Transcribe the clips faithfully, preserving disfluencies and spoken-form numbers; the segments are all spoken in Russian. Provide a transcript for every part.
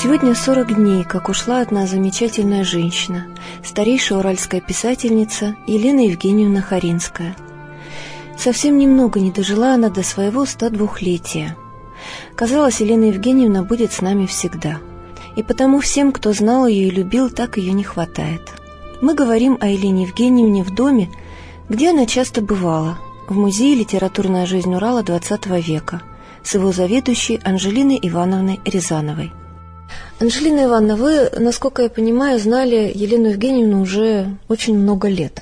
Сегодня сорок дней, как ушла от нас замечательная женщина, старейшая уральская писательница Елена Евгеньевна Харинская. Совсем немного не дожила она до своего стодвухлетия. Казалось, Елена Евгеньевна будет с нами всегда. И потому всем, кто знал ее и любил, так ее не хватает. Мы говорим о Елене Евгеньевне в доме, где она часто бывала, в музее «Литературная жизнь Урала двадцатого века» с его заведующей Анжелиной Ивановной Рязановой. Анжелина Ивановна, вы, насколько я понимаю, знали Елену Евгеньевну уже очень много лет.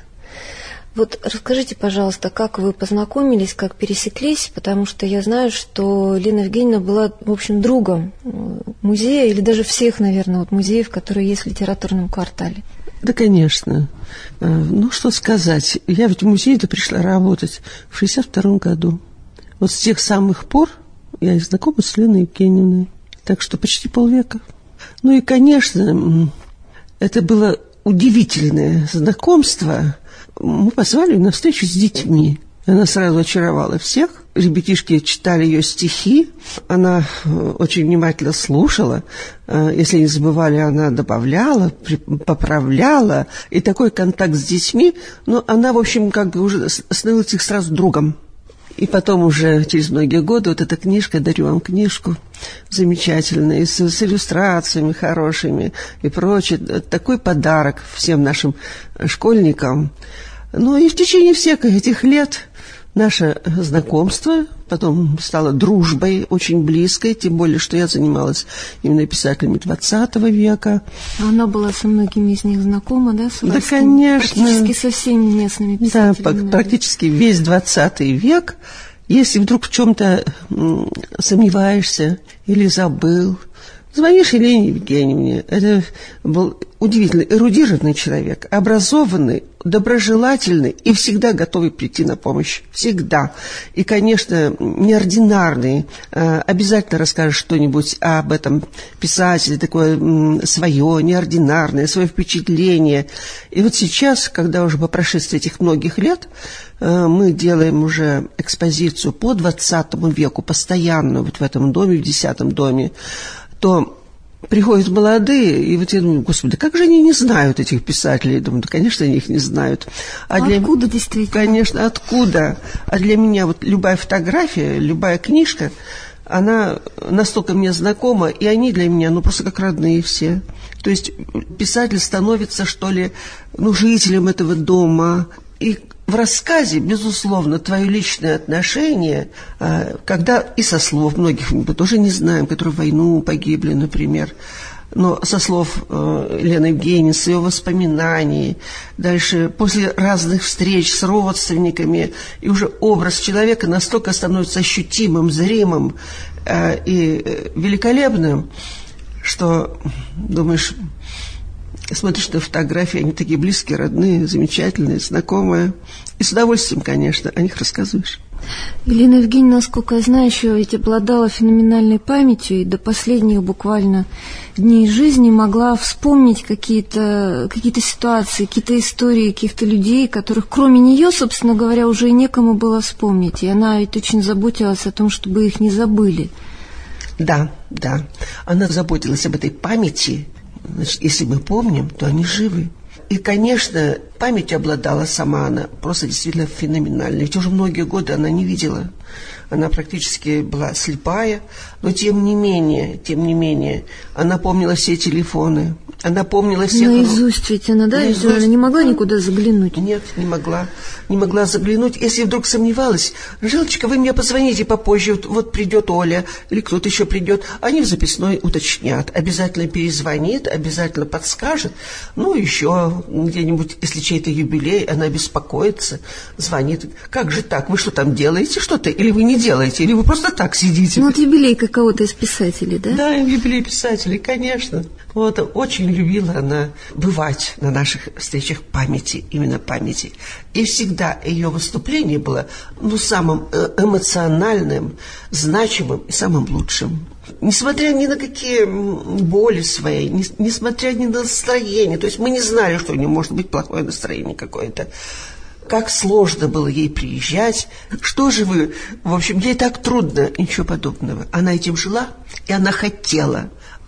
Вот расскажите, пожалуйста, как вы познакомились, как пересеклись, потому что я знаю, что Елена Евгеньевна была, в общем, другом музея, или даже всех, наверное, вот музеев, которые есть в литературном квартале. Да, конечно. Ну, что сказать, я ведь в музей-то пришла работать в шестьдесят втором году. Вот с тех самых пор я и знакома с Еленой Евгеньевной, так что почти полвека. Ну и, конечно, это было удивительное знакомство. Мы позвали ее на встречу с детьми. Она сразу очаровала всех. Ребятишки читали ее стихи. Она очень внимательно слушала. Если не забывали, она добавляла, поправляла. И такой контакт с детьми. Но она, в общем, как бы уже становилась их сразу другом. И потом уже через многие годы вот эта книжка, дарю вам книжку, замечательная, с, с иллюстрациями хорошими и прочее. Такой подарок всем нашим школьникам. Ну и в течение всех этих лет наше знакомство потом стало дружбой очень близкой, тем более, что я занималась именно писателями двадцатого века. А она была со многими из них знакома, да? С да, конечно. Практически со всеми местными писателями. Да, практически весь двадцатый век. Если вдруг в чем-то сомневаешься или забыл, звонишь Елене Евгеньевне. Это был удивительно эрудированный человек, образованный, доброжелательный и всегда готовый прийти на помощь. Всегда. И, конечно, неординарный. Обязательно расскажешь что-нибудь об этом писателе, такое свое, неординарное, свое впечатление. И вот сейчас, когда уже по прошествии этих многих лет мы делаем уже экспозицию по двадцатому веку, постоянную, вот в этом доме, в десятом доме, то приходят молодые, и вот я думаю, господи, как же они не знают этих писателей? Я думаю, да, конечно, они их не знают. А, а для... откуда действительно? Конечно, откуда? А для меня вот любая фотография, любая книжка, она настолько мне знакома, и они для меня, ну, просто как родные все. То есть писатель становится, что ли, ну, жителем этого дома. И в рассказе, безусловно, твое личное отношение, когда и со слов многих мы тоже не знаем, которые в войну погибли, например, но со слов Елены Евгеньевны, с ее воспоминаний, дальше после разных встреч с родственниками, и уже образ человека настолько становится ощутимым, зримым и великолепным, что думаешь... Смотришь на фотографии, они такие близкие, родные, замечательные, знакомые. И с удовольствием, конечно, о них рассказываешь. Елена Евгеньевна, насколько я знаю, еще ведь обладала феноменальной памятью и до последних буквально дней жизни могла вспомнить какие-то, какие-то ситуации, какие-то истории каких-то людей, которых кроме нее, собственно говоря, уже и некому было вспомнить. И она ведь очень заботилась о том, чтобы их не забыли. Да, да. Она заботилась об этой памяти. Значит, если мы помним, то они живы. И, конечно, памятью обладала сама она, просто действительно феноменальной. Ведь уже многие годы она не видела. Она практически была слепая, но тем не менее, тем не менее, она помнила все телефоны, она помнила всех... Наизусть ведь она, да, наизусть. Она не могла никуда заглянуть? Нет, не могла, не могла заглянуть. Если вдруг сомневалась, Жилочка, вы мне позвоните попозже, вот, вот придет Оля, или кто-то еще придет, они в записной уточнят, обязательно перезвонит, обязательно подскажет. Ну, еще где-нибудь, если чей-то юбилей, она беспокоится, звонит. Как же так, вы что там делаете что-то, или вы не делаете, или вы просто так сидите? Ну, вот юбилей какого-то из писателей, да? Да, юбилей писателей, конечно. Вот, очень любила она бывать на наших встречах памяти, именно памяти. И всегда ее выступление было, ну, самым эмоциональным, значимым и самым лучшим. Несмотря ни на какие боли свои, не, несмотря ни на настроение, то есть мы не знали, что у нее может быть плохое настроение какое-то. Как сложно было ей приезжать. Что же вы... В общем, ей так трудно. Ничего подобного. Она этим жила, и она хотела.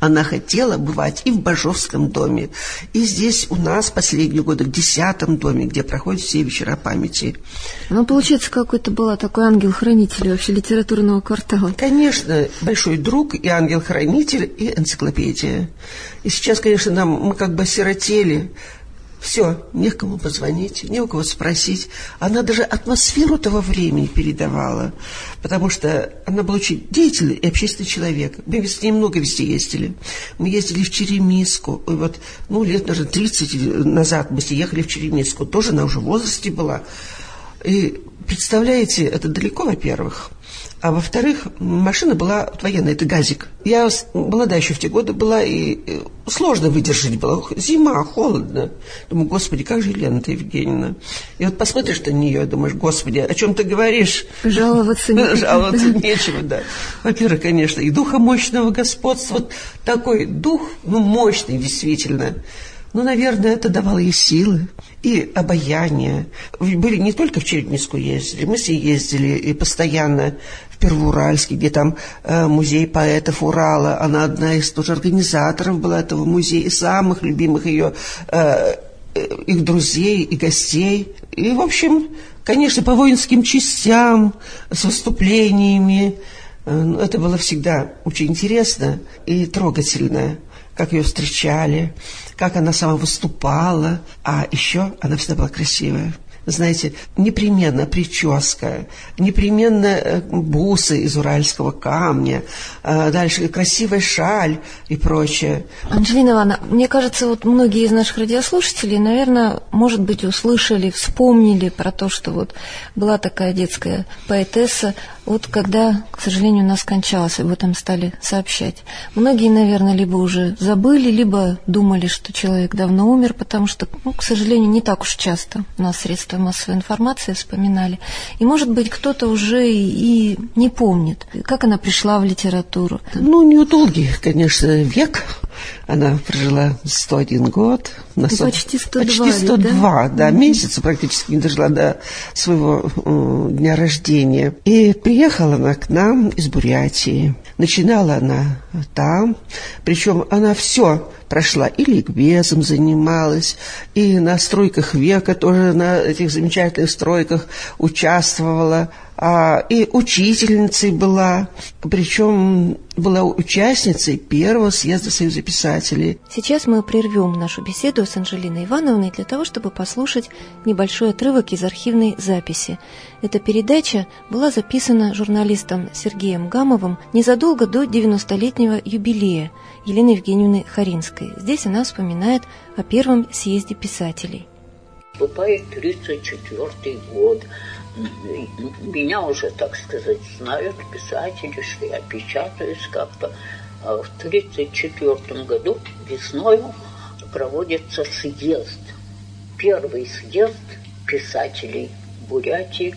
Она хотела бывать и в Бажовском доме, и здесь у нас последние годы в десятом доме, где проходят все вечера памяти. Ну, получается, какой-то была такой ангел-хранитель вообще литературного квартала. Конечно, большой друг и ангел-хранитель, и энциклопедия. И сейчас, конечно, нам, мы как бы осиротели. Все, не к кому позвонить, не у кого спросить. Она даже атмосферу того времени передавала, потому что она была очень деятельный и общественный человек. Мы с ней много везде ездили. Мы ездили в Черемиску. И вот, ну, лет, наверное, тридцать назад мы ехали в Черемиску. Тоже она уже в возрасте была. И представляете, это далеко, во-первых. А во-вторых, машина была военная, это газик. Я молодая еще в те годы была, и сложно выдержать было. Зима, холодно. Думаю, господи, как же Елена-то Евгеньевна. И вот посмотришь на нее, думаешь, господи, о чем ты говоришь? Жаловаться нечего. Жаловаться нечего, да. Во-первых, конечно, и духа мощного господства. Вот такой дух, ну, мощный действительно. Ну, наверное, это давало ей силы и обаяние. Были не только в Черемиску ездили, мы с ней ездили и постоянно в Первоуральске, где там э, музей поэтов Урала. Она одна из тоже организаторов была этого музея, и самых любимых ее, э, их друзей и гостей. И, в общем, конечно, по воинским частям, с выступлениями. Э, это было всегда очень интересно и трогательно, как ее встречали, как она сама выступала. А еще она всегда была красивая. Знаете, непременно прическа, непременно бусы из уральского камня, дальше красивая шаль и прочее. Анжелина Ивановна, мне кажется, вот многие из наших радиослушателей, наверное, может быть, услышали, вспомнили про то, что вот была такая детская поэтесса, вот когда, к сожалению, она скончалась, об этом стали сообщать. Многие, наверное, либо уже забыли, либо думали, что человек давно умер, потому что, ну, к сожалению, не так уж часто у нас средства массовой информации вспоминали. И, может быть, кто-то уже и, и не помнит, как она пришла в литературу. Ну, не долгий, конечно, век. Она прожила сто один год. На сто, почти сто два, почти сто два, да, да, mm-hmm. месяца практически не дожила до своего э, дня рождения. И приехала она к нам из Бурятии. Начинала она там, причем она все прошла, и ликбезом занималась, и на стройках века тоже на этих замечательных стройках участвовала, а, и учительницей была, причем была участницей первого съезда Союза писателей. Сейчас мы прервем нашу беседу с Анжелиной Ивановной для того, чтобы послушать небольшой отрывок из архивной записи. Эта передача была записана журналистом Сергеем Гамовым незадолго до девяностолетнего юбилея Елены Евгеньевны Харинской. Здесь она вспоминает о первом съезде писателей. Наступает тридцать четвёртый год. Меня уже, так сказать, знают писатели, что я печатаюсь как-то. А в тридцать четвёртом году весною проводится съезд. Первый съезд писателей Бурятии.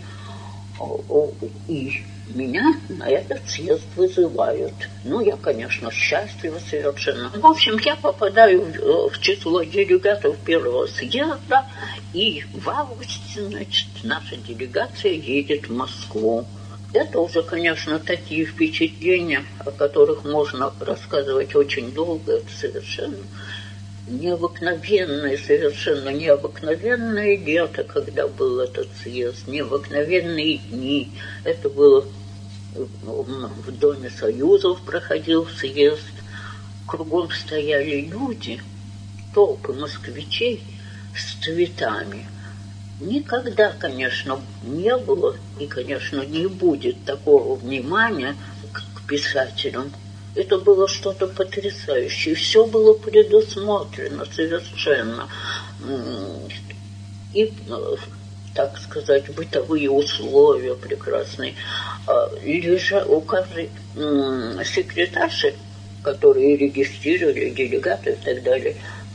И меня на этот съезд вызывают. Ну, я, конечно, счастлива совершенно. В общем, я попадаю в, в число делегатов первого съезда, и в августе, значит, наша делегация едет в Москву. Это уже, конечно, такие впечатления, о которых можно рассказывать очень долго. Это совершенно необыкновенное, совершенно необыкновенное лето, когда был этот съезд, необыкновенные дни. Это было в Доме Союзов проходил съезд. Кругом стояли люди, толпы москвичей с цветами. Никогда, конечно, не было и, конечно, не будет такого внимания к, к писателям. Это было что-то потрясающее. Все было предусмотрено совершенно. И, так сказать, бытовые условия прекрасные. Лежа, у каждой секретарши, которые регистрировали делегаты и так далее,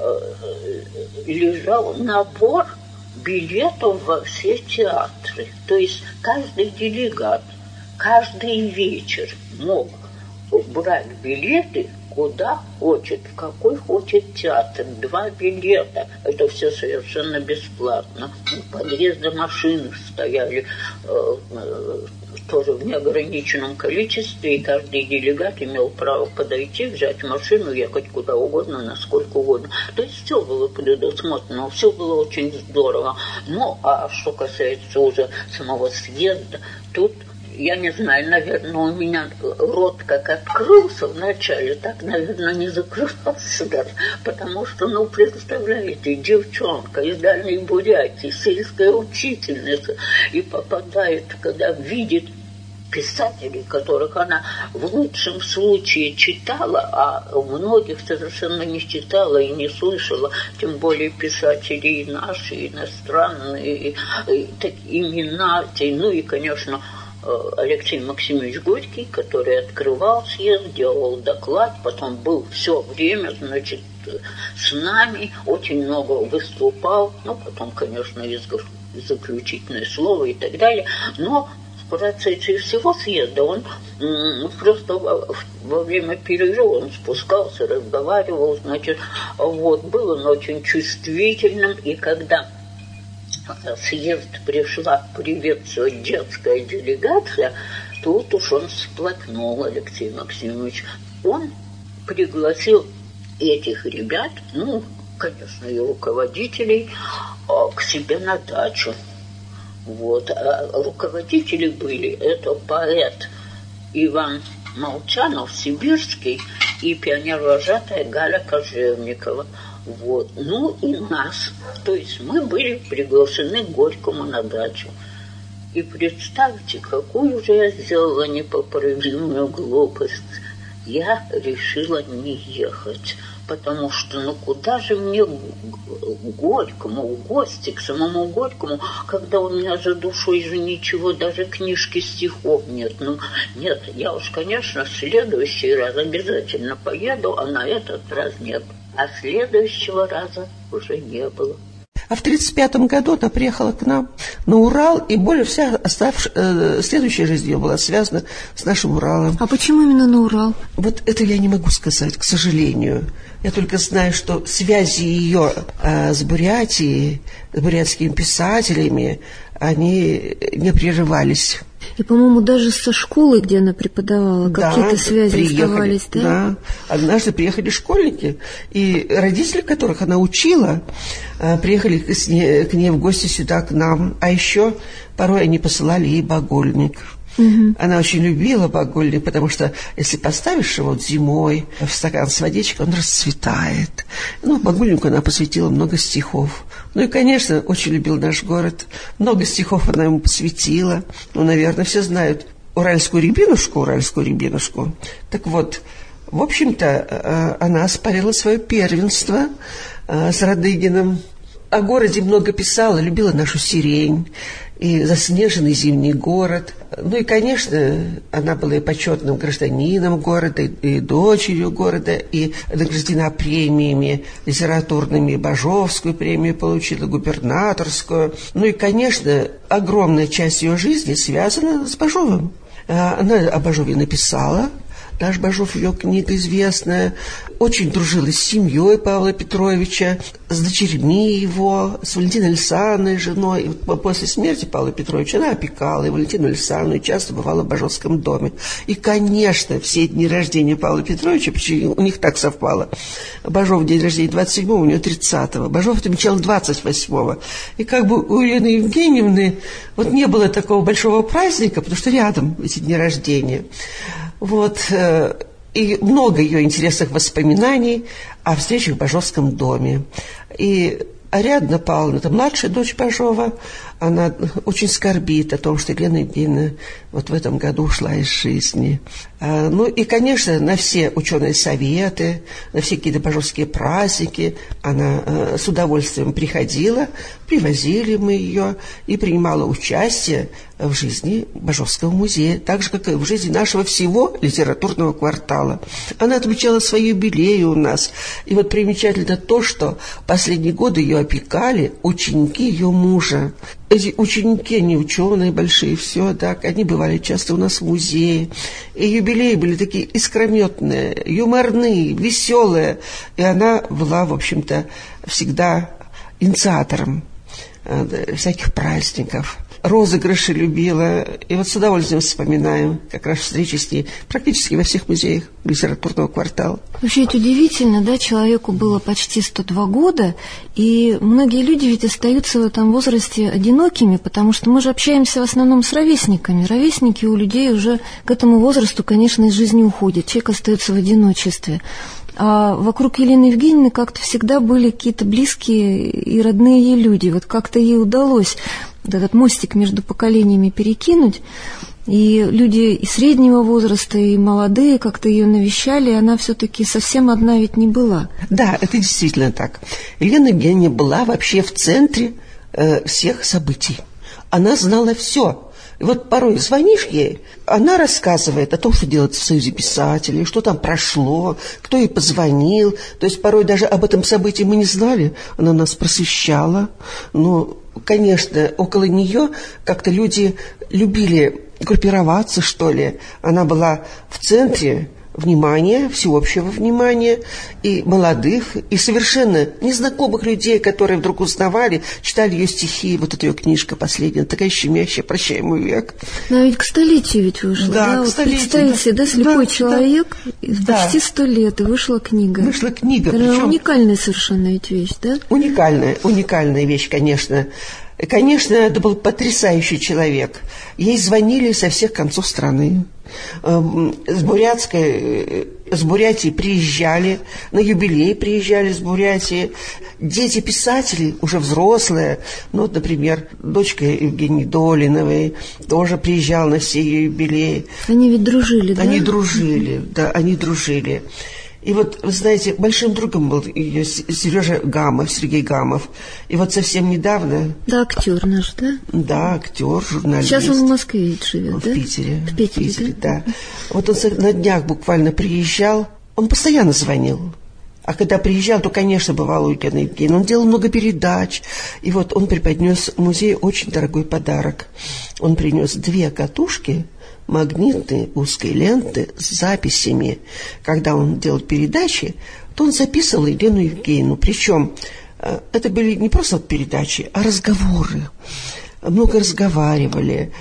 лежал набор билетов во все театры. То есть каждый делегат, каждый вечер мог брать билеты куда хочет, в какой хочет театр. Два билета. Это все совершенно бесплатно. У подъезда машины стояли, тоже в неограниченном количестве, и каждый делегат имел право подойти, взять машину, ехать куда угодно, насколько угодно. То есть все было предусмотрено, все было очень здорово. Ну, а что касается уже самого съезда, тут, я не знаю, наверное, у меня рот как открылся вначале, так, наверное, не закрывался даже, потому что, ну, представляете, девчонка из Дальней Бурятии, сельская учительница, и попадает, когда видит писателей, которых она в лучшем случае читала, а многих совершенно не читала и не слышала, тем более писателей наши, иностранные, и, и, так, имена, ну и, конечно, Алексей Максимович Горький, который открывал съезд, делал доклад, потом был все время, значит, с нами, очень много выступал, ну, потом, конечно, и заключительное слово и так далее, но в процессе всего съезда он м, просто во, во время перерыва он спускался, разговаривал, значит, вот, был он очень чувствительным, и когда съезд пришла приветствовать детская делегация, тут уж он всплакнул, Алексей Максимович. Он пригласил этих ребят, ну, конечно, и руководителей, к себе на дачу. Вот. А руководители были, это поэт Иван Молчанов, сибирский, и пионер-вожатая Галя Кожевникова. Вот. Ну и нас. То есть мы были приглашены к Горькому на дачу. И представьте, какую же я сделала непоправимую глупость. Я решила не ехать. Потому что, ну куда же мне к Горькому, в гости, к самому Горькому, когда у меня за душой же ничего, даже книжки стихов нет. Ну, нет, я уж, конечно, в следующий раз обязательно поеду, а на этот раз нет. А следующего раза уже не было. А в тридцать пятом году она приехала к нам на Урал, и более вся оставш... э, следующая жизнь ее была связана с нашим Уралом. А почему именно на Урал? Вот это я не могу сказать, к сожалению. Я только знаю, что связи ее э, с Бурятией, с бурятскими писателями, они не прерывались. И, по-моему, даже со школы, где она преподавала, да, какие-то связи приехали, оставались, да? Да. Однажды приехали школьники, и родители, которых она учила, приехали к ней, к ней в гости сюда, к нам. А еще порой они посылали ей багульник. Угу. Она очень любила багульник, потому что если поставишь его вот зимой в стакан с водичкой, он расцветает. Ну, багульнику она посвятила много стихов. Ну и, конечно, очень любил наш город. Много стихов она ему посвятила. Ну, наверное, все знают уральскую рябинушку, уральскую рябинушку. Так вот, в общем-то, она оспарила свое первенство с Радыгиным. О городе много писала, любила нашу сирень и заснеженный зимний город. Ну и, конечно, она была и почетным гражданином города, и дочерью города, и награждена премиями литературными. Бажовскую премию получила, губернаторскую. Ну и, конечно, огромная часть ее жизни связана с Бажовым. Она о Бажове написала. Наш Бажов, ее книга известная, очень дружила с семьей Павла Петровича, с дочерьми его, с Валентиной Александровной, женой. И после смерти Павла Петровича она опекала и Валентину Александровну, и часто бывала в Бажовском доме. И, конечно, все дни рождения Павла Петровича, почему у них так совпало. Бажов день рождения двадцать седьмого, у нее тридцатого. Бажов отмечал двадцать восьмого. И как бы у Елены Евгеньевны вот не было такого большого праздника, потому что рядом эти дни рождения. Вот, и много ее интересных воспоминаний о встречах в Бажовском доме. И Ариадна Павловна, это младшая дочь Бажова, она очень скорбит о том, что Елена Евгеньевна вот в этом году ушла из жизни. Ну и, конечно, на все ученые советы, на все какие-то бажовские праздники она с удовольствием приходила, привозили мы ее и принимала участие в жизни Бажовского музея, так же, как и в жизни нашего всего литературного квартала. Она отмечала свои юбилеи у нас. И вот примечательно то, что последние годы ее опекали ученики ее мужа. Эти ученики, они ученые большие, все, так, они бывали часто у нас в музее. И юбилеи были такие искрометные, юморные, веселые. И она была, в общем-то, всегда инициатором э, всяких праздников. розыгрыши любила. И вот с удовольствием вспоминаем как раз встречи с ней практически во всех музеях литературного квартала. Вообще это удивительно, да, человеку было почти сто два года, и многие люди ведь остаются в этом возрасте одинокими, потому что мы же общаемся в основном с ровесниками. Ровесники у людей уже к этому возрасту, конечно, из жизни уходят, человек остается в одиночестве. А вокруг Елены Евгеньевны как-то всегда были какие-то близкие и родные ей люди. Вот как-то ей удалось вот этот мостик между поколениями перекинуть. И люди и среднего возраста, и молодые как-то ее навещали, и она все-таки совсем одна ведь не была. Да, это действительно так. Елена Евгеньевна была вообще в центре э, всех событий. Она знала все. И вот порой звонишь ей, она рассказывает о том, что делается в Союзе писателей, что там прошло, кто ей позвонил. То есть порой даже об этом событии мы не знали, она нас просвещала. Но, конечно, около нее как-то люди любили группироваться, что ли. Она была в центре внимания, всеобщего внимания, и молодых, и совершенно незнакомых людей, которые вдруг узнавали, читали ее стихи. Вот эта ее книжка последняя, такая щемящая, «Прощай, мой век». Но ведь к столетию ведь вышла, да? Да, Вот к столетию. представить себе, да, слепой да, человек, да. почти сто лет, и вышла книга. Вышла книга. Это причем... уникальная совершенно ведь вещь, да? Уникальная, уникальная вещь, конечно. Конечно, это был потрясающий человек. Ей звонили со всех концов страны. С Бурятской, с Бурятии приезжали, на юбилей приезжали с Бурятии. Дети писателей, уже взрослые, ну, вот, например, дочка Евгении Долиновой тоже приезжала на все ее юбилеи. Они ведь дружили, да? Они дружили, да, они дружили. И вот, вы знаете, большим другом был ее Сережа Гамов, Сергей Гамов. И вот совсем недавно... Да, актер наш, да? Да, актер, журналист. Сейчас он в Москве ведь живет, он да? В Питере. В Питере, в Питере, да? да. Вот он на днях буквально приезжал, он постоянно звонил. А когда приезжал, то, конечно, бывало у Елены Евгеньевны. Он делал много передач. И вот он преподнес в музей очень дорогой подарок. Он принес две катушки магнитные узкой ленты с записями. Когда он делал передачи, то он записывал Елену Евгеньевну. Причем это были не просто передачи, а разговоры. Много разговаривали.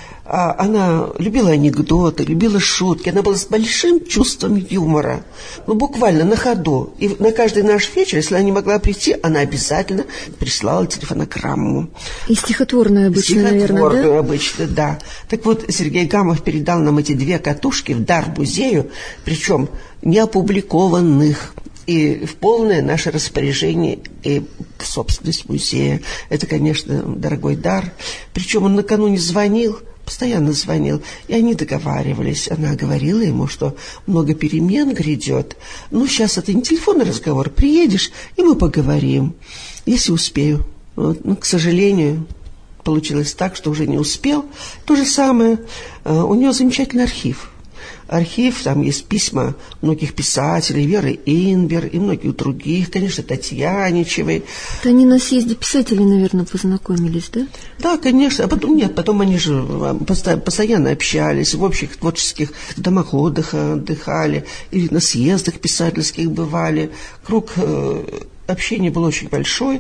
Она любила анекдоты, любила шутки. Она была с большим чувством юмора. Ну, буквально на ходу. И на каждый наш вечер, если она не могла прийти, она обязательно прислала телефонограмму. И стихотворную обычно, наверное, да? Стихотворную обычно, да. Так вот, Сергей Гамов передал нам эти две катушки в дар музею, причем не опубликованных, и в полное наше распоряжение и в собственность музея. Это, конечно, дорогой дар. Причем он накануне звонил, постоянно звонил, и они договаривались. Она говорила ему, что много перемен грядет. Ну, сейчас это не телефонный разговор. Приедешь, и мы поговорим, если успею. Вот. Ну, к сожалению, получилось так, что уже не успел. То же самое. У него замечательный архив. Архив, там есть письма многих писателей, Веры Инбер и многих других, конечно, Татьяничевой. Это они на съезде писателей, наверное, познакомились, да? Да, конечно. А потом нет, потом они же постоянно общались, в общих творческих домах отдыха отдыхали, или на съездах писательских бывали. Круг э, общения был очень большой,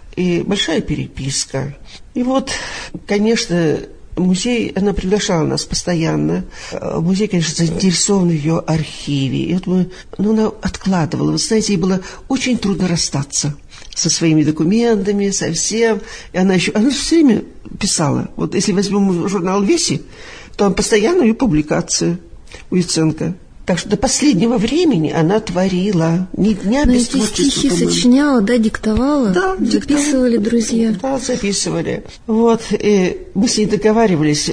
и большая переписка. И вот, конечно... Музей, она приглашала нас постоянно. Музей, конечно, заинтересован в ее архиве. И вот мы, ну, она откладывала. Вы знаете, ей было очень трудно расстаться со своими документами, со всем. И она еще, она все время писала. Вот если возьмем журнал «Веси», то там постоянно ее публикации у Яценко. Так что до последнего времени она творила, ни дня но без эти творчества. Стихи сочиняла, да, диктовала, да, записывали диктовали, друзья. Да, записывали. Вот, и мы с ней договаривались,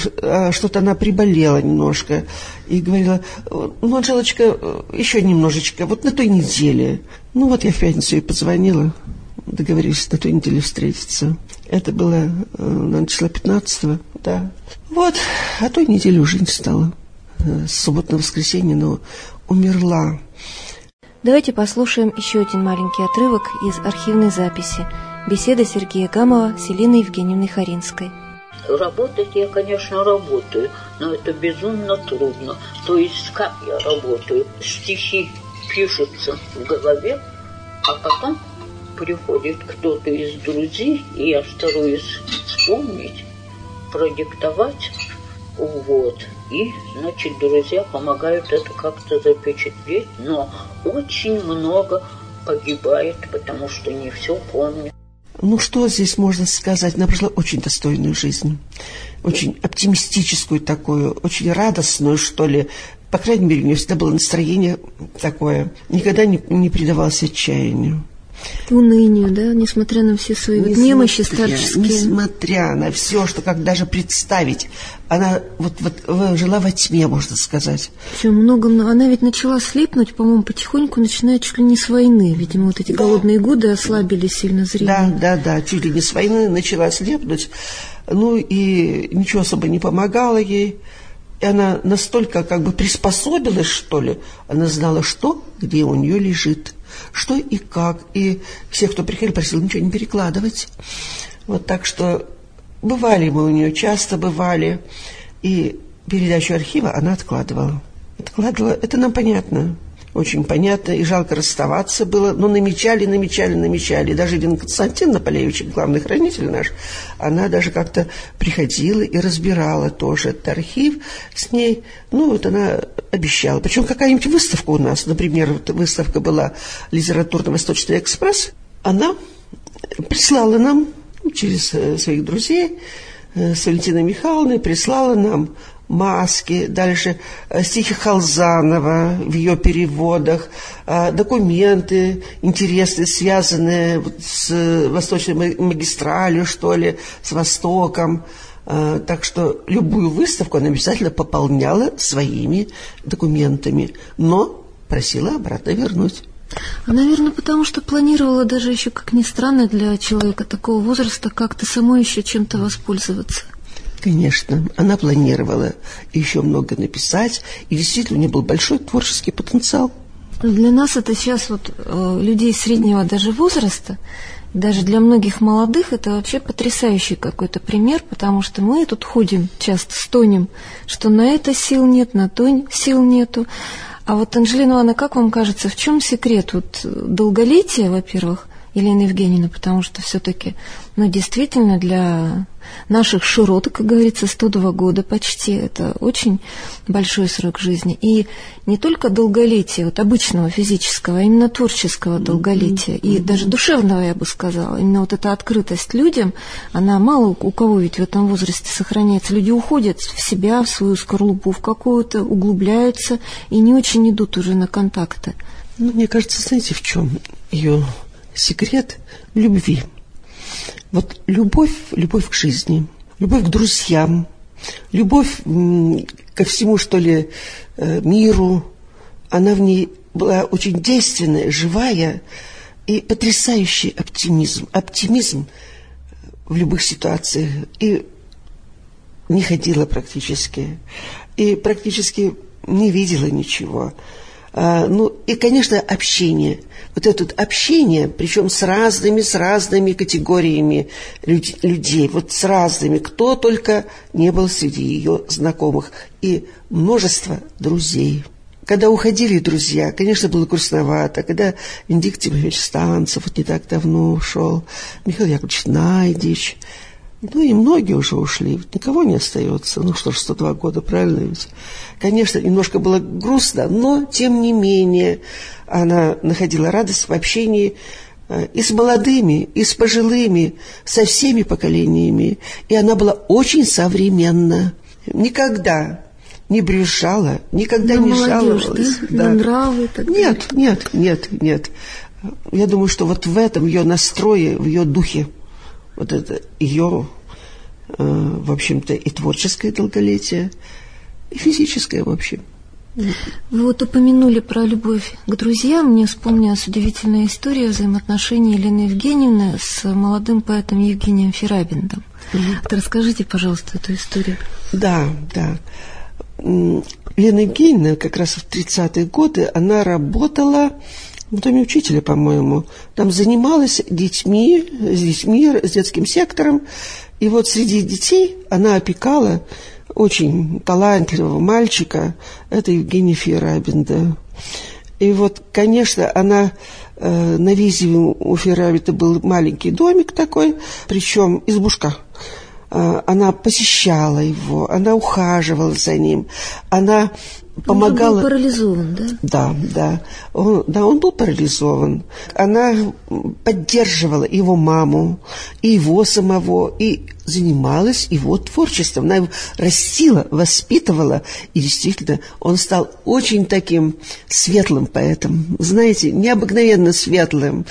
что-то она приболела немножко, и говорила, ну, Анжелочка, еще немножечко, вот на той неделе. Ну, вот я в пятницу ей позвонила, договорились на той неделе встретиться. Это было, наверное, числа пятнадцатого, да. Вот, а той недели уже не стало. С субботы на воскресенье, но умерла. Давайте послушаем еще один маленький отрывок из архивной записи. Беседа Сергея Гамова с Еленой Евгеньевной Харинской. Работать я, конечно, работаю, но это безумно трудно. То есть, как я работаю? Стихи пишутся в голове, а потом приходит кто-то из друзей, и я стараюсь вспомнить, продиктовать. Вот. И, значит, друзья помогают это как-то запечатлеть, но очень много погибает, потому что не все помню. Ну, что здесь можно сказать? Она прожила очень достойную жизнь, очень оптимистическую такую, очень радостную, что ли. По крайней мере, у нее всегда было настроение такое, никогда не, не предавалась отчаянию. Унынию, да, несмотря на все свои несмотря, немощи старческие. Несмотря на все, что как даже представить, она вот, вот жила во тьме, можно сказать. Все, много, она ведь начала слепнуть, по-моему, потихоньку, начиная чуть ли не с войны. Видимо, вот эти да. голодные годы ослабили сильно зрение. Да, да, да, чуть ли не с войны начала слепнуть. Ну и ничего особо не помогало ей. И она настолько как бы приспособилась, что ли, она знала, что, где у нее лежит, что и как. И всех, кто приходил, просил ничего не перекладывать. Вот так что бывали мы у нее, часто бывали. И передачу архива она откладывала. Откладывала, это нам понятно. Очень понятно, и жалко расставаться было, но намечали, намечали, намечали. И даже Ирина Константиновна Полевич, главный хранитель наш, она даже как-то приходила и разбирала тоже этот архив с ней. Ну, вот она обещала. Причем какая-нибудь выставка у нас, например, вот выставка была «Литературно-Восточный экспресс», она прислала нам через своих друзей, с Валентиной Михайловной, прислала нам маски, дальше стихи Халзанова в ее переводах, документы интересные, связанные с Восточной магистралью, что ли, с Востоком. Так что любую выставку она обязательно пополняла своими документами, но просила обратно вернуть. А, наверное, потому что планировала даже еще, как ни странно, для человека такого возраста как-то самой еще чем-то воспользоваться. Конечно, она планировала еще много написать, и действительно у нее был большой творческий потенциал. Для нас это сейчас вот э, людей среднего даже возраста, даже для многих молодых это вообще потрясающий какой-то пример, потому что мы тут ходим, часто стонем, что на это сил нет, на то сил нету. А вот, Анжелина Ивановна, как вам кажется, в чем секрет вот долголетия, во-первых, Елены Евгеньевны, потому что все-таки, ну, действительно, для наших широт, как говорится, сто два года почти, это очень большой срок жизни. И не только долголетия, вот обычного физического, а именно творческого долголетия, mm-hmm. и даже душевного, я бы сказала. Именно вот эта открытость людям, она мало у кого ведь в этом возрасте сохраняется. Люди уходят в себя, в свою скорлупу в какую-то, углубляются и не очень идут уже на контакты. Ну, мне кажется, знаете, в чем ее секрет? В любви. Вот любовь, любовь к жизни, любовь к друзьям, любовь ко всему, что ли, миру, она в ней была очень действенная, живая и потрясающий оптимизм. Оптимизм в любых ситуациях. И не ходила практически, и практически не видела ничего. А, ну, и, конечно, общение. Вот это вот общение, причем с разными, с разными категориями люд, людей, вот с разными, кто только не был среди ее знакомых. И множество друзей. Когда уходили друзья, конечно, было грустновато. Когда Венедикт Тимофеевич Станцев вот не так давно ушел, Михаил Яковлевич Найдич, ну и многие уже ушли, никого не остается. Ну что ж, сто два года, правильно ведь? Конечно, немножко было грустно, но тем не менее она находила радость в общении и с молодыми, и с пожилыми, со всеми поколениями. И она была очень современна. Никогда не брюзжала, никогда на не молодежь, жаловалась. Да? Да. На нравы. Так нет, нет, нет, нет. Я думаю, что вот в этом ее настрое, в ее духе, вот это ее, э, в общем-то, и творческое долголетие, и физическое, в общем. Вы вот упомянули про любовь к друзьям. Мне вспомнилась удивительная история взаимоотношений Елены Евгеньевны с молодым поэтом Евгением Ферабендом. Mm-hmm. Расскажите, пожалуйста, эту историю. Да, да. Елена Евгеньевна как раз в тридцатые годы, она работала в доме учителя, по-моему. Там занималась детьми, с детьми, с детским сектором. И вот среди детей она опекала очень талантливого мальчика, это Евгения Ферабенда. И вот, конечно, она э, на визе у Ферабенда был маленький домик такой, причем избушка. она посещала его, она ухаживала за ним, она помогала... Он был парализован, да? Да, да. Он, да, он был парализован. Она поддерживала его маму, и его самого, и занималась его творчеством. Она его растила, воспитывала, и действительно он стал очень таким светлым поэтом. Знаете, необыкновенно светлым.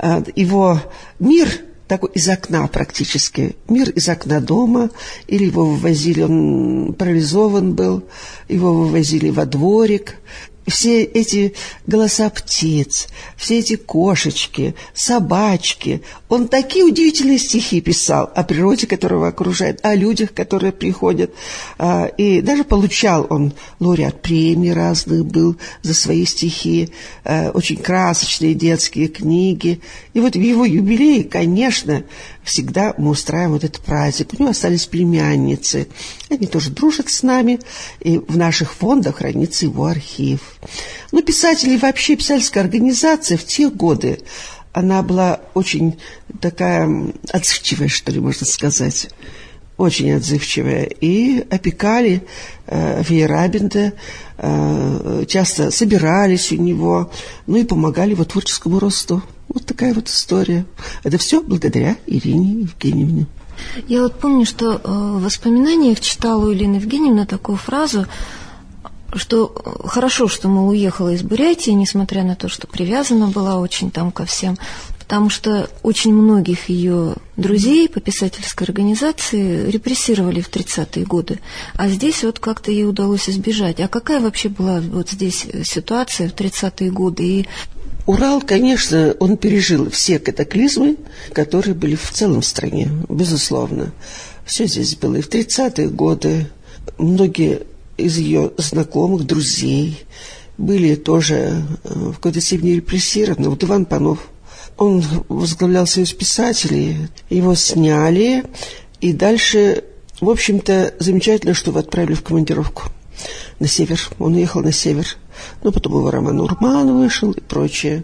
Его мир... такой из окна практически. Мир из окна дома. Или его вывозили, он парализован был, его вывозили во дворик. Все эти голоса птиц, все эти кошечки, собачки. Он такие удивительные стихи писал о природе, которая его окружает, о людях, которые приходят. И даже получал он лауреат премий разных был за свои стихи, очень красочные детские книги. И вот в его юбилей, конечно, всегда мы устраиваем вот этот праздник. У него остались племянницы. Они тоже дружат с нами. И в наших фондах хранится его архив. Ну, писатели, вообще писательская организация в те годы, она была очень такая отзывчивая, что ли, можно сказать. Очень отзывчивая. И опекали э, Фейерабенда, э, часто собирались у него, ну и помогали его творческому росту. Вот такая вот история. Это все благодаря Ирине Евгеньевне. Я вот помню, что э, в воспоминаниях читала у Елены Евгеньевны такую фразу, что хорошо, что, мол, уехала из Бурятии, несмотря на то, что привязана была очень там ко всем, потому что очень многих ее друзей по писательской организации репрессировали в тридцатые годы, а здесь вот как-то ей удалось избежать. А какая вообще была вот здесь ситуация в тридцатые годы? И Урал, конечно, он пережил все катаклизмы, которые были в целом стране, безусловно. Все здесь было. И в тридцатые годы многие из ее знакомых, друзей были тоже в какой-то степени репрессированы. Вот Иван Панов, он возглавлял союз писателей, его сняли, и дальше, в общем-то, замечательно, что его отправили в командировку на север. Он уехал на север. Ну, потом его роман «Урман» вышел и прочее.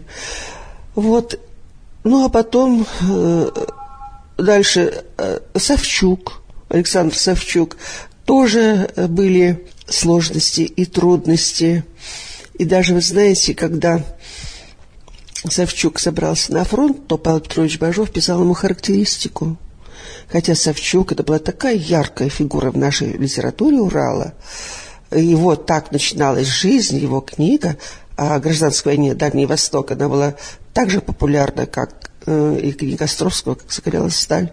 Вот. Ну, а потом э, дальше э, Савчук, Александр Савчук, тоже были сложности и трудности. И даже, вы знаете, когда Савчук собрался на фронт, то Павел Петрович Бажов писал ему характеристику. Хотя Савчук — это была такая яркая фигура в нашей литературе Урала. Его так начиналась жизнь, его книга о гражданской войне Дальний Восток, она была так же популярна, как э, и книга Островского, как «Закалялась сталь».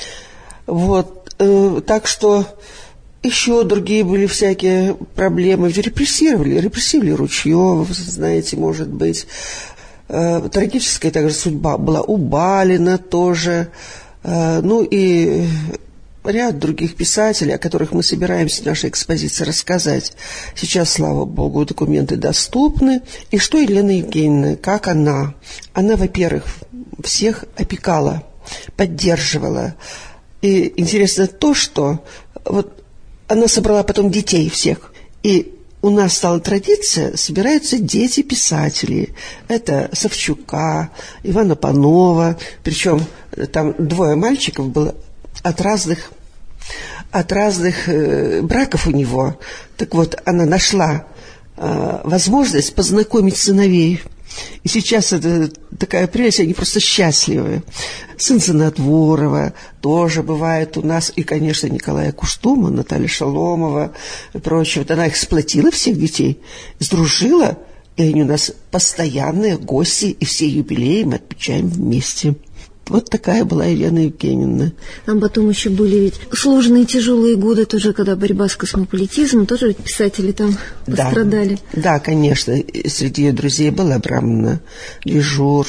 Вот, э, так что еще другие были всякие проблемы. Репрессировали, репрессировали Ручьева, знаете, может быть. Э, трагическая также судьба была у Балина тоже. Э, ну и ряд других писателей, о которых мы собираемся в нашей экспозиции рассказать. Сейчас, слава богу, документы доступны. И что Елена Евгеньевна, как она? Она, во-первых, всех опекала, поддерживала. И интересно то, что вот она собрала потом детей всех. И у нас стала традиция, собираются дети-писателей. Это Савчука, Ивана Панова. Причем там двое мальчиков было от разных, от разных э, браков у него. Так вот, она нашла э, возможность познакомить сыновей. И сейчас это такая прелесть, они просто счастливы. Сын Занадворова тоже бывает у нас. И, конечно, Николая Куштума, Наталья Шаломова и прочее. Вот она их сплотила, всех детей, сдружила. И они у нас постоянные гости. И все юбилеи мы отмечаем вместе. Вот такая была Елена Евгеньевна. Там потом еще были ведь сложные, тяжелые годы, тоже, когда борьба с космополитизмом, тоже ведь писатели там пострадали. Да, да, конечно. Среди ее друзей была Абрамовна Лежур,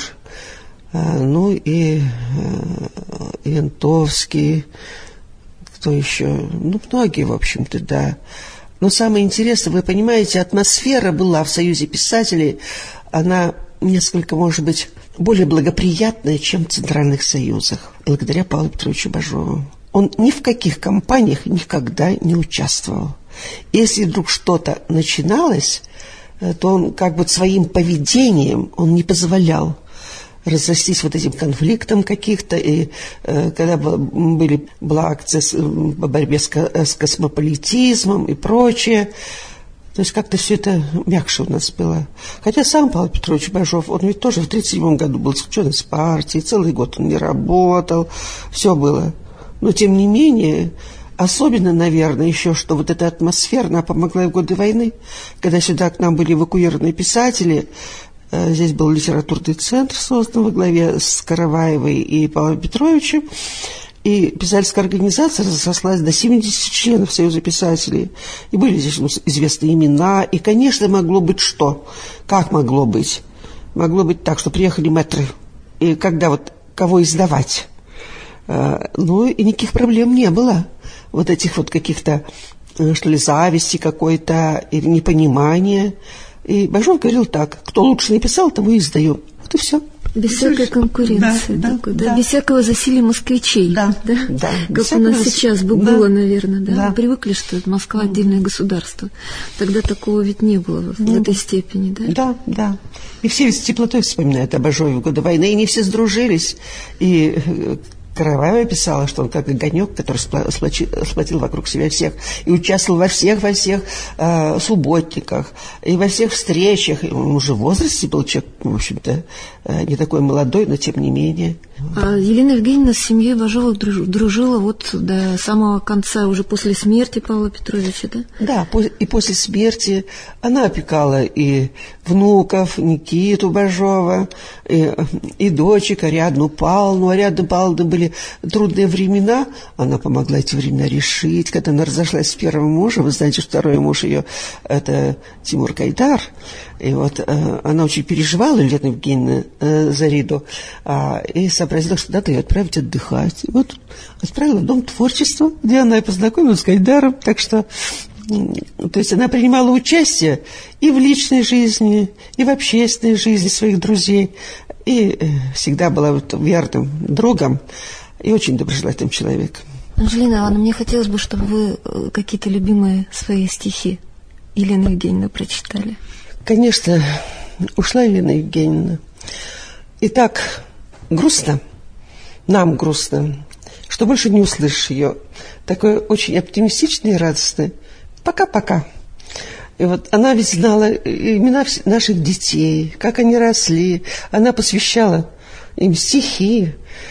ну и Янтовский, кто еще, ну, многие, в общем-то, да. Но самое интересное, вы понимаете, атмосфера была в Союзе писателей, она несколько, может быть, более благоприятная, чем в Центральных Союзах, благодаря Павлу Петровичу Бажову. Он ни в каких кампаниях никогда не участвовал. Если вдруг что-то начиналось, то он как бы своим поведением он не позволял разрастись вот этим конфликтом каких-то. И э, когда были, была акция с, по борьбе с, с космополитизмом и прочее, то есть как-то все это мягче у нас было. Хотя сам Павел Петрович Бажов, он ведь тоже в тридцать седьмом году был исключен из партии, целый год он не работал, все было. Но тем не менее, особенно, наверное, еще, что вот эта атмосфера, она помогла и в годы войны, когда сюда к нам были эвакуированы писатели. Здесь был литературный центр, создан во главе с Караваевой и Павлом Петровичем. И писательская организация разрослась до семидесяти членов Союза писателей. И были здесь ну, известные имена. И, конечно, могло быть что? Как могло быть? Могло быть так, что приехали мэтры. И когда вот кого издавать? Ну, и никаких проблем не было. Вот этих вот каких-то, что ли, зависти какой-то или непонимания. И Бажов говорил так: кто лучше написал, того и издаю. Вот и все. Без всякой конкуренции, да, такой, да, да. Без всякого засилия москвичей, да, да? Да, как у нас сейчас бы да. было, наверное, да? Да. Мы привыкли, что это Москва отдельное государство. Тогда такого ведь не было в, в этой степени, да? Да, да. И все с теплотой вспоминают о Бажове в годы войны, и не все сдружились. И Караваева писала, что он как огонек, который сплотил вокруг себя всех и участвовал во всех, во всех э, субботниках и во всех встречах. И он уже в возрасте был человек, в общем-то, э, не такой молодой, но тем не менее. А Елена Евгеньевна с семьей Бажовых дружила вот до самого конца, уже после смерти Павла Петровича, да? Да, и после смерти она опекала и внуков, Никиту Бажова, и, и дочек, Ариадну Павловну. Ариадна Павловна были трудные времена, она помогла эти времена решить. Когда она разошлась с первым мужем, вы знаете, второй муж ее – это Тимур Гайдар, и вот э, она очень переживала, Елена Евгеньевна, э, за Риду, э, и сообразила, что надо ее отправить отдыхать. И вот отправила в Дом творчества, где она и познакомилась с Гайдаром, так что, э, то есть она принимала участие и в личной жизни, и в общественной жизни своих друзей, и э, всегда была вот верным другом и очень доброжелательным человеком. Анжелина Ивановна, мне хотелось бы, чтобы вы какие-то любимые свои стихи Елены Евгеньевны прочитали. Конечно, ушла Елена Евгеньевна. И так грустно, нам грустно, что больше не услышишь ее. Такой очень оптимистичный и радостный. Пока-пока. И вот она ведь знала имена наших детей, как они росли. Она посвящала им стихи,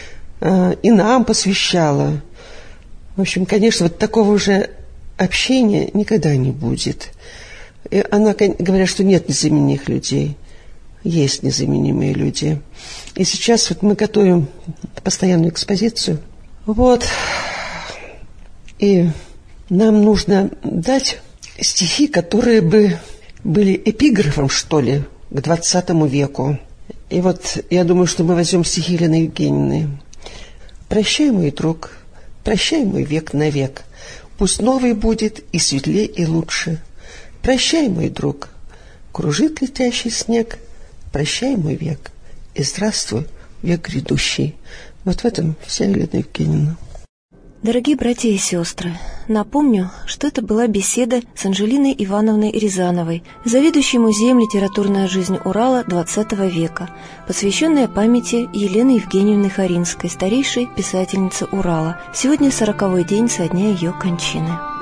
и нам посвящала. В общем, конечно, вот такого уже общения никогда не будет. И она говорит, что нет незаменимых людей. Есть незаменимые люди. И сейчас вот мы готовим постоянную экспозицию. Вот. И нам нужно дать стихи, которые бы были эпиграфом, что ли, к двадцатому веку. И вот я думаю, что мы возьмем стихи Елены Евгеньевны. «Прощай, мой друг, прощай, мой век навек. Пусть новый будет и светлей, и лучше. Прощай, мой друг, кружит летящий снег. Прощай, мой век, и здравствуй, век грядущий». Вот в этом вся Елена Евгеньевна. Дорогие братья и сестры, напомню, что это была беседа с Анжелиной Ивановной Рязановой, заведующей музеем «Литературная жизнь Урала двадцатого века», посвященная памяти Елены Евгеньевны Харинской, старейшей писательницы Урала. Сегодня сороковой день со дня ее кончины.